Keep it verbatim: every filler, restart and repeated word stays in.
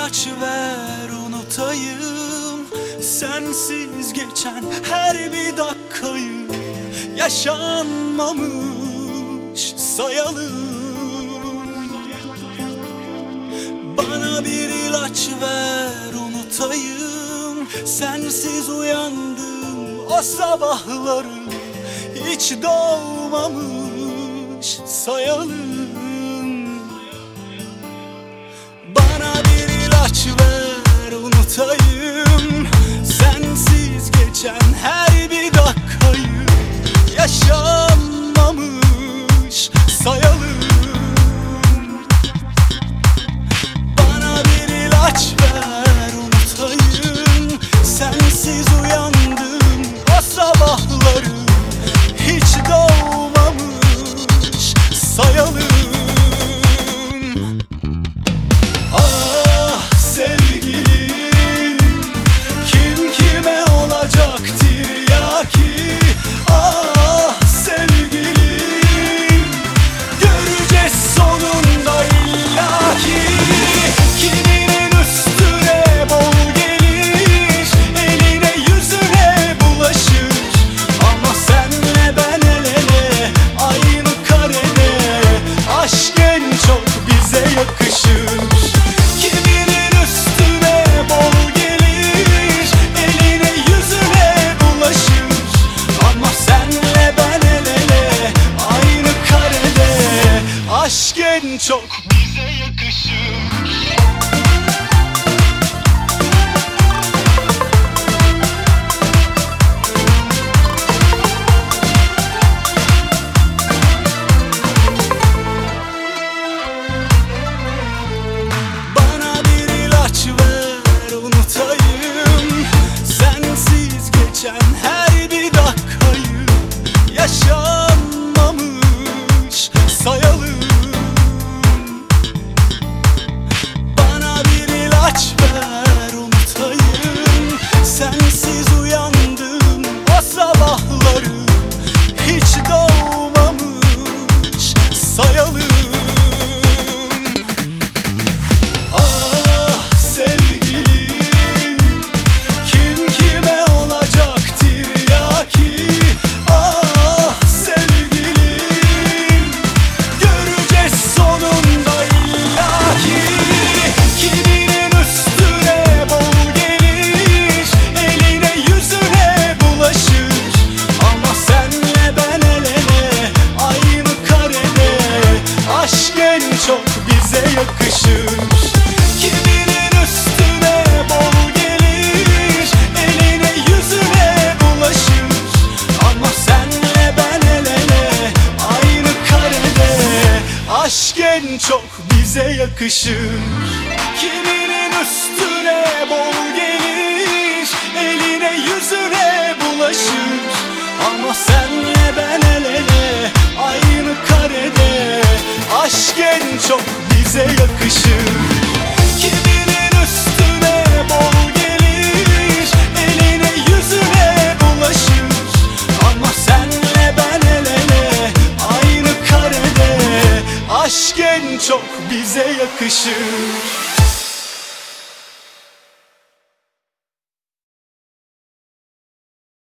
ilaç ver unutayım, sensiz geçen her bir dakikayı yaşanmamış sayalım. Bana bir ilaç ver unutayım, sensiz uyandım o sabahları hiç doğmamış sayalım. Bana bir ilaç ver unutayım, sensiz geçen her bir dakikayı yaşanmamış sayalım. Bana bir ilaç ver unutayım, sensiz uyandım o sabahları hiç doğmamış sayalım. Aşk en çok bize yakışır. Bana bir ilaç ver unutayım, sensiz geçen her bir dakikayı yaşanmamış sayalım. Sensiz uyandım o sabahları hiç doğmamış sayalım. Ah sevgilim, kim kime olacak tiryaki? Ah sevgilim, göreceğiz sonunda illaki. Kiminin üstüne bol gelir, eline yüzüne bulaşır, ama senle ben el ele aynı karede. Aşk en çok bize yakışır. Kiminin üstüne bol gelir, eline yüzüne bulaşır, ama senle ben el ele aynı karede. Aşk en çok bize yakışır. Kiminin üstüne bol gelir, eline yüzüne bulaşır, ama senle ben el ele aynı karede. Aşk en çok bize yakışır.